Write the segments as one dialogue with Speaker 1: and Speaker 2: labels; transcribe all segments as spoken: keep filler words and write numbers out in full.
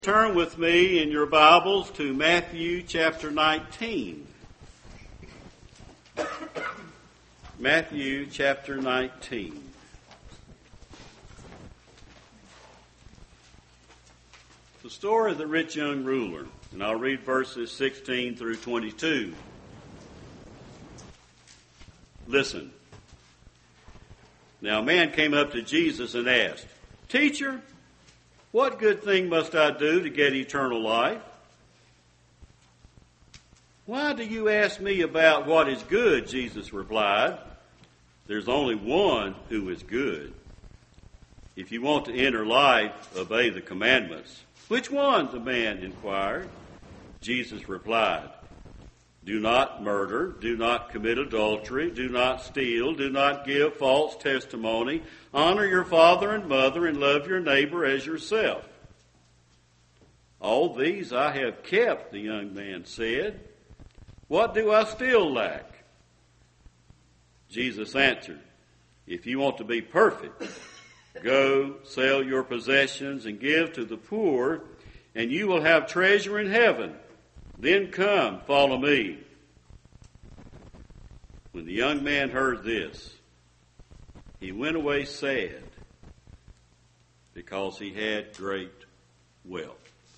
Speaker 1: Turn with me in your Bibles to Matthew chapter nineteen. Matthew chapter nineteen. The story of the rich young ruler, and I'll read verses sixteen through twenty-two. Listen. Now a man came up to Jesus and asked, "Teacher, what good thing must I do to get eternal life?" "Why do you ask me about what is good?" Jesus replied. "There's only one who is good. If you want to enter life, obey the commandments." "Which ones?" the man inquired. Jesus replied, "Do not murder, do not commit adultery, do not steal, do not give false testimony, honor your father and mother, and love your neighbor as yourself." "All these I have kept," the young man said. "What do I still lack?" Jesus answered, "If you want to be perfect, go sell your possessions and give to the poor, and you will have treasure in heaven. Then come, follow me." When the young man heard this, he went away sad, because he had great wealth.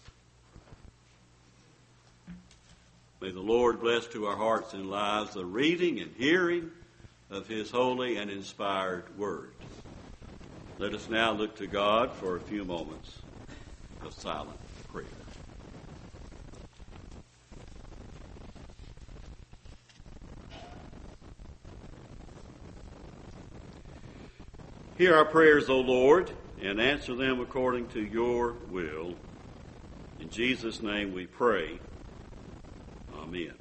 Speaker 1: May the Lord bless to our hearts and lives the reading and hearing of his holy and inspired word. Let us now look to God for a few moments of silent prayer. Hear our prayers, O Lord, and answer them according to your will. In Jesus' name we pray. Amen.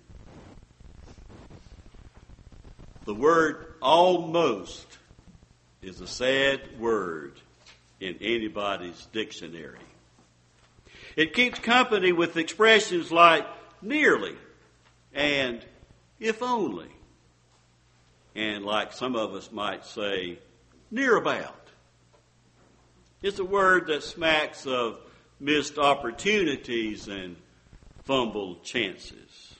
Speaker 1: The word almost is a sad word in anybody's dictionary. It keeps company with expressions like nearly and if only, and like some of us might say, near about. It's a word that smacks of missed opportunities and fumbled chances.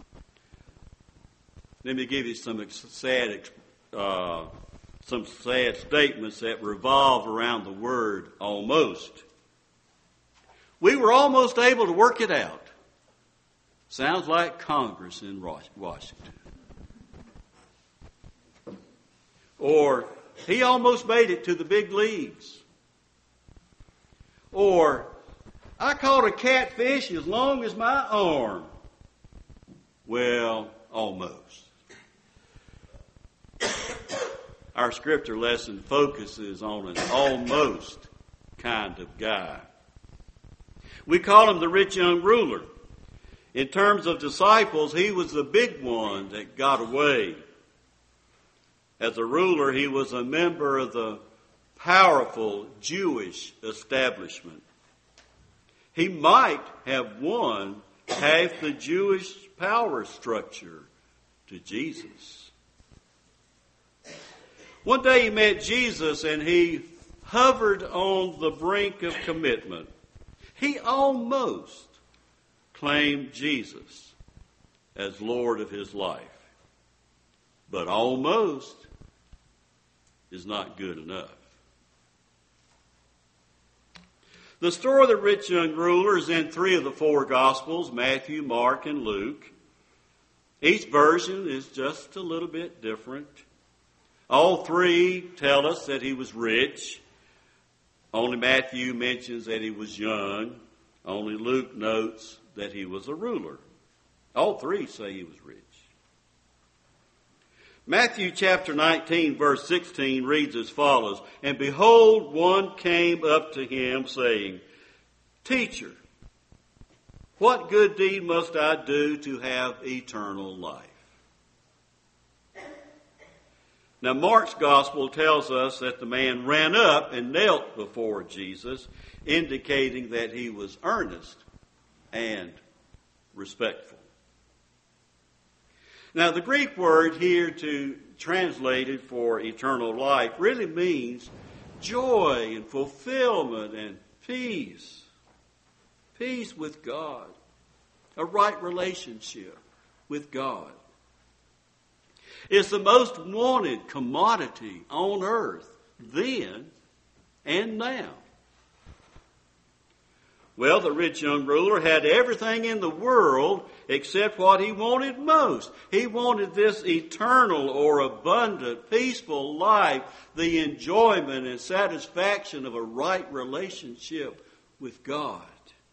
Speaker 1: Let me give you some sad, uh, some sad statements that revolve around the word almost. We were almost able to work it out. Sounds like Congress in Washington. Or, he almost made it to the big leagues. Or, I caught a catfish as long as my arm. Well, almost. Our scripture lesson focuses on an almost kind of guy. We call him the rich young ruler. In terms of disciples, he was the big one that got away. As a ruler, he was a member of the powerful Jewish establishment. He might have won half the Jewish power structure to Jesus. One day he met Jesus and he hovered on the brink of commitment. He almost claimed Jesus as Lord of his life. But almost is not good enough. The story of the rich young ruler is in three of the four Gospels, Matthew, Mark, and Luke. Each version is just a little bit different. All three tell us that he was rich. Only Matthew mentions that he was young. Only Luke notes that he was a ruler. All three say he was rich. Matthew chapter nineteen verse sixteen reads as follows, "And behold, one came up to him saying, 'Teacher, what good deed must I do to have eternal life?'" Now Mark's gospel tells us that the man ran up and knelt before Jesus, indicating that he was earnest and respectful. Now, the Greek word here to translated for eternal life really means joy and fulfillment and peace. Peace with God. A right relationship with God. It's the most wanted commodity on earth then and now. Well, the rich young ruler had everything in the world except what he wanted most. He wanted this eternal or abundant, peaceful life, the enjoyment and satisfaction of a right relationship with God.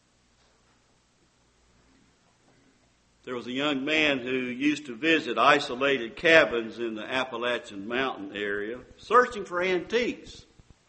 Speaker 1: There was a young man who used to visit isolated cabins in the Appalachian Mountain area, searching for antiques.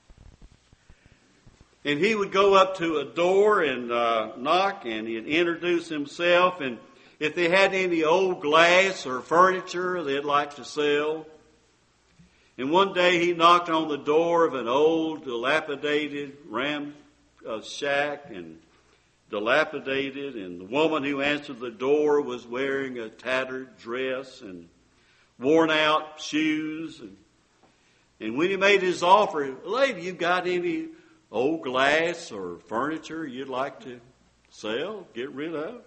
Speaker 1: And he would go up to a door and uh, knock, and he'd introduce himself. And if they had any old glass or furniture they'd like to sell. And one day he knocked on the door of an old, dilapidated ram uh, shack, and dilapidated, and the woman who answered the door was wearing a tattered dress and worn out shoes. And, and when he made his offer, lady, you got any old glass or furniture you'd like to sell, get rid of?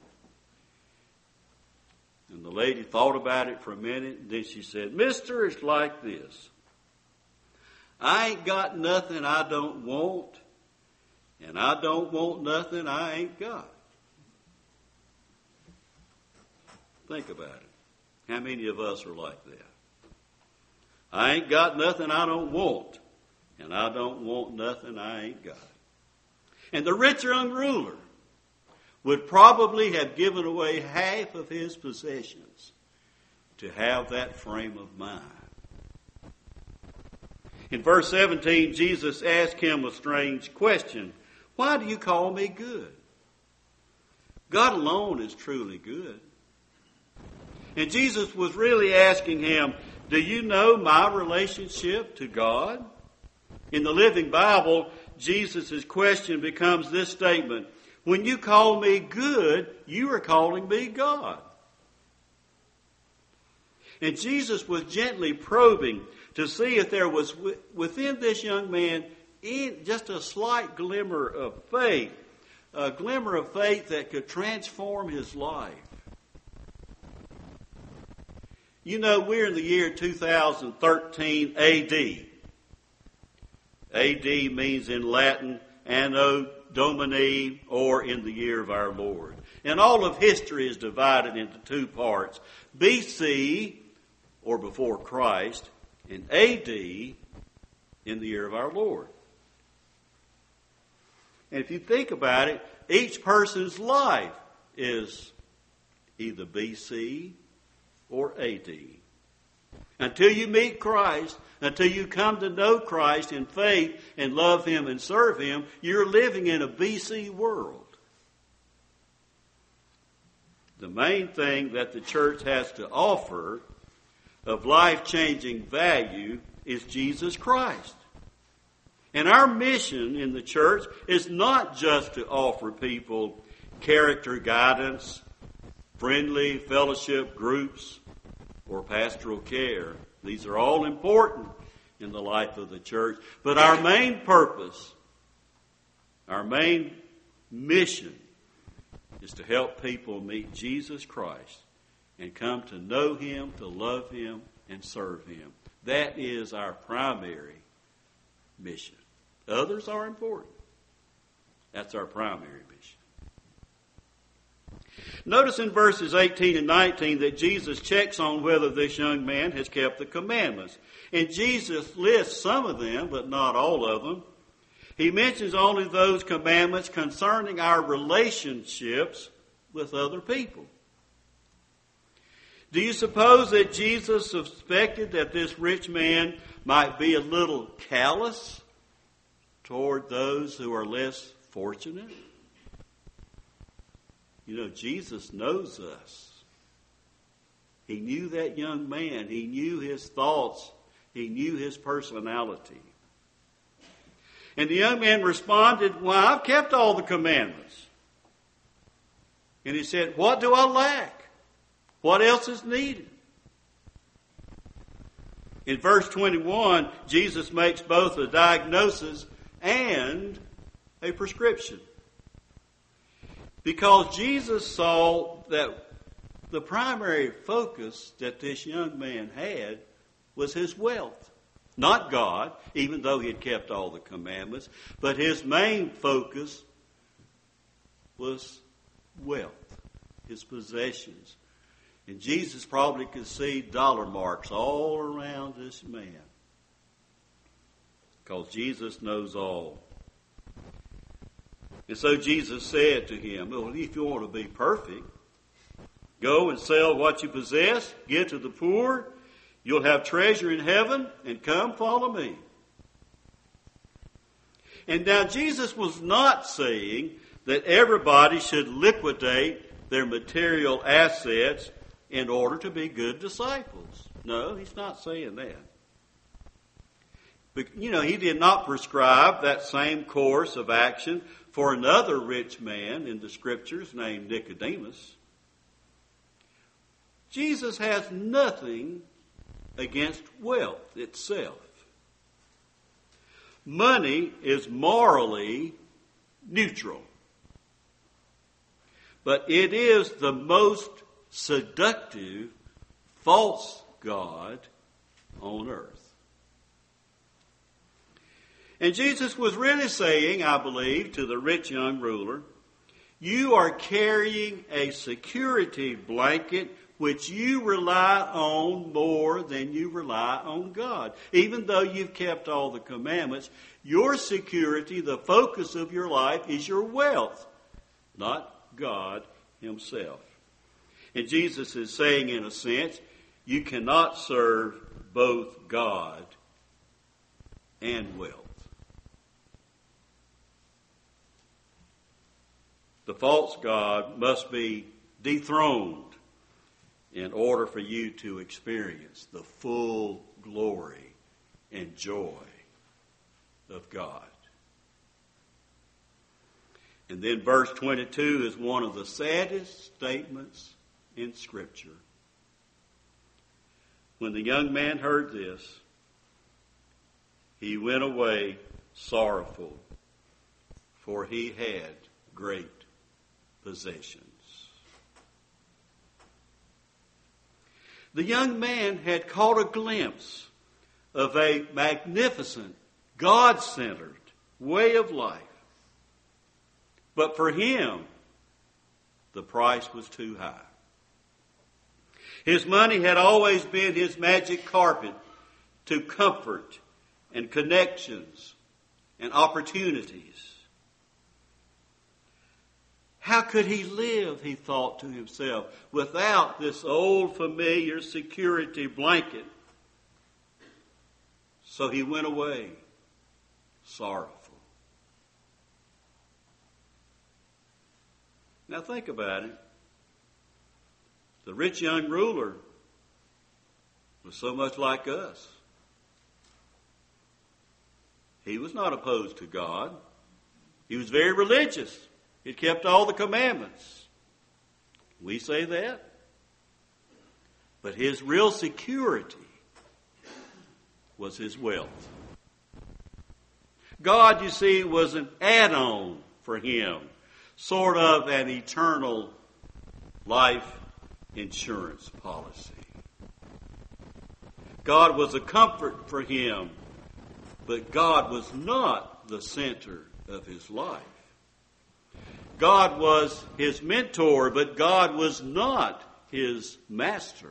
Speaker 1: And the lady thought about it for a minute, and then she said, Mister, it's like this. I ain't got nothing I don't want, and I don't want nothing I ain't got. Think about it. How many of us are like that? I ain't got nothing I don't want, and I don't want nothing I ain't got. And the rich young ruler would probably have given away half of his possessions to have that frame of mind. In verse seventeen, Jesus asked him a strange question. Why do you call me good? God alone is truly good. And Jesus was really asking him, do you know my relationship to God? In the Living Bible, Jesus' question becomes this statement. When you call me good, you are calling me God. And Jesus was gently probing to see if there was within this young man in just a slight glimmer of faith, a glimmer of faith that could transform his life. You know, we're in the year two thousand thirteen A D. A D means in Latin, Anno Domini, or in the year of our Lord. And all of history is divided into two parts. B C, or before Christ, and A D, in the year of our Lord. And if you think about it, each person's life is either B C or A D. Until you meet Christ, until you come to know Christ in faith and love Him and serve Him, you're living in a B C world. The main thing that the church has to offer of life-changing value is Jesus Christ. And our mission in the church is not just to offer people character guidance, friendly fellowship groups, or pastoral care. These are all important in the life of the church. But our main purpose, our main mission, is to help people meet Jesus Christ and come to know Him, to love Him, and serve Him. That is our primary mission. Others are important. That's our primary mission. Notice in verses eighteen and nineteen that Jesus checks on whether this young man has kept the commandments. And Jesus lists some of them, but not all of them. He mentions only those commandments concerning our relationships with other people. Do you suppose that Jesus suspected that this rich man might be a little callous toward those who are less fortunate? You know, Jesus knows us. He knew that young man. He knew his thoughts. He knew his personality. And the young man responded, well, I've kept all the commandments. And he said, what do I lack? What else is needed? In verse twenty-one, Jesus makes both a diagnosis and a prescription. Because Jesus saw that the primary focus that this young man had was his wealth. Not God, even though he had kept all the commandments, but his main focus was wealth, his possessions. And Jesus probably could see dollar marks all around this man, because Jesus knows all. And so Jesus said to him, well, if you want to be perfect, go and sell what you possess, give to the poor, you'll have treasure in heaven, and come follow me. And now Jesus was not saying that everybody should liquidate their material assets in order to be good disciples. No, he's not saying that. But, you know, he did not prescribe that same course of action for another rich man in the Scriptures named Nicodemus. Jesus has nothing against wealth itself. Money is morally neutral, but it is the most seductive false god on earth. And Jesus was really saying, I believe, to the rich young ruler, you are carrying a security blanket which you rely on more than you rely on God. Even though you've kept all the commandments, your security, the focus of your life, is your wealth, not God himself. And Jesus is saying, in a sense, you cannot serve both God and wealth. The false god must be dethroned in order for you to experience the full glory and joy of God. And then verse twenty-two is one of the saddest statements in Scripture. When the young man heard this, he went away sorrowful, for he had great possessions. The young man had caught a glimpse of a magnificent, God-centered way of life. But for him, the price was too high. His money had always been his magic carpet to comfort and connections and opportunities. How could he live, he thought to himself, without this old familiar security blanket? So he went away sorrowful. Now think about it. The rich young ruler was so much like us. He was not opposed to God. He was very religious. He kept all the commandments. We say that. But his real security was his wealth. God, you see, was an add-on for him, sort of an eternal life insurance policy. God was a comfort for him, but God was not the center of his life. God was his mentor, but God was not his master.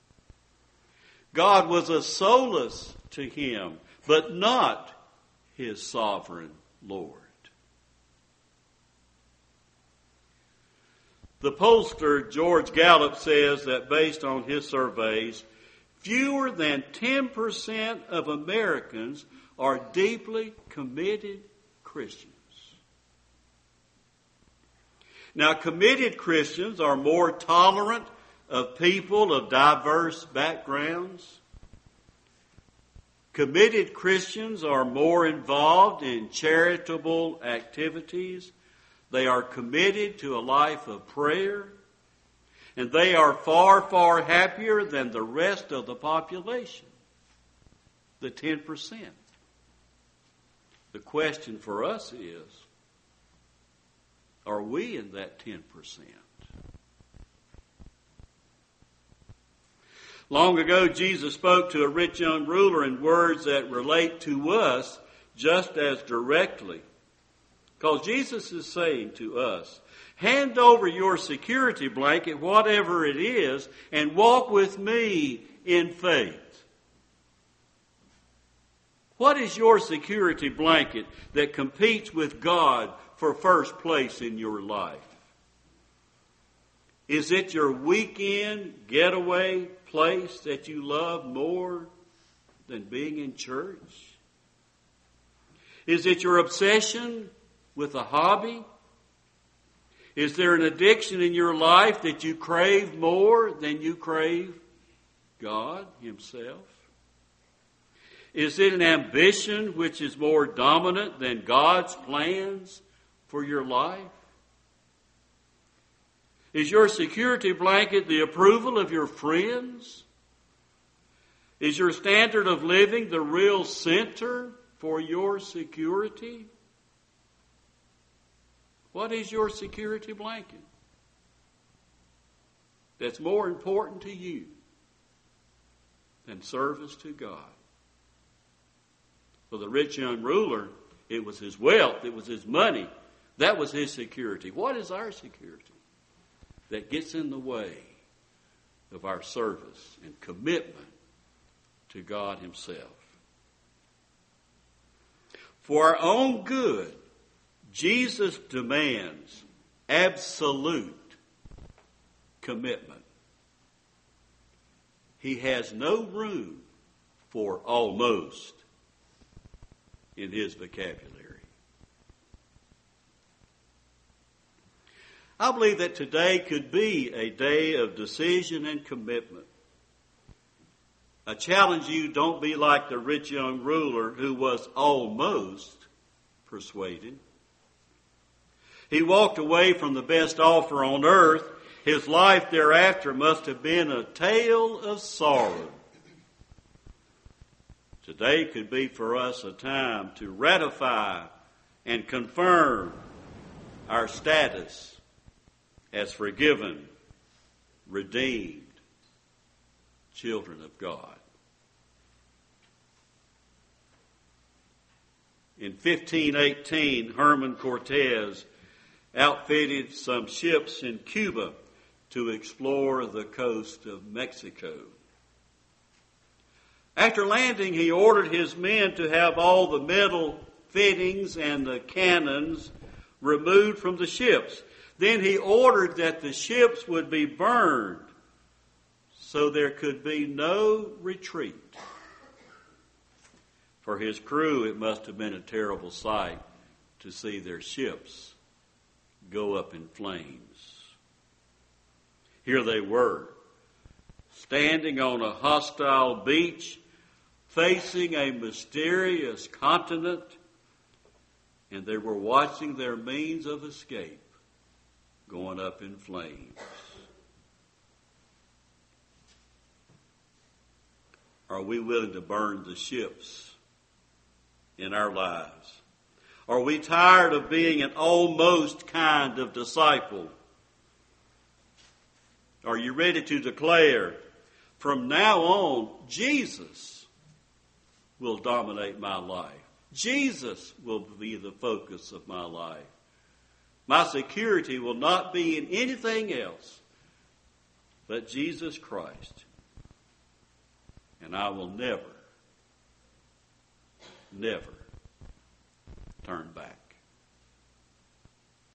Speaker 1: God was a solace to him, but not his sovereign Lord. The pollster George Gallup says that based on his surveys, fewer than ten percent of Americans are deeply committed Christians. Now, committed Christians are more tolerant of people of diverse backgrounds. Committed Christians are more involved in charitable activities. They are committed to a life of prayer. And they are far, far happier than the rest of the population, the ten percent. The question for us is, Are we in that ten percent? Long ago, Jesus spoke to a rich young ruler in words that relate to us just as directly. Because Jesus is saying to us, hand over your security blanket, whatever it is, and walk with me in faith. What is your security blanket that competes with God for first place in your life? Is it your weekend getaway place that you love more than being in church? Is it your obsession with a hobby? Is there an addiction in your life that you crave more than you crave God Himself? Is it an ambition which is more dominant than God's plans for your life? Is your security blanket the approval of your friends? Is your standard of living the real center for your security? What is your security blanket that's more important to you than service to God? For the rich young ruler, it was his wealth, it was his money. That was his security. What is our security that gets in the way of our service and commitment to God Himself? For our own good, Jesus demands absolute commitment. He has no room for almost in His vocabulary. I believe that today could be a day of decision and commitment. I challenge you, don't be like the rich young ruler who was almost persuaded. He walked away from the best offer on earth. His life thereafter must have been a tale of sorrow. Today could be for us a time to ratify and confirm our status as forgiven, redeemed children of God. In fifteen eighteen, Herman Cortez outfitted some ships in Cuba to explore the coast of Mexico. After landing, he ordered his men to have all the metal fittings and the cannons removed from the ships. Then he ordered that the ships would be burned so there could be no retreat. For his crew, it must have been a terrible sight to see their ships go up in flames. Here they were, standing on a hostile beach, facing a mysterious continent, and they were watching their means of escape going up in flames. Are we willing to burn the ships in our lives? Are we tired of being an almost kind of disciple? Are you ready to declare, from now on, Jesus will dominate my life. Jesus will be the focus of my life. My security will not be in anything else but Jesus Christ. And I will never, never turn back.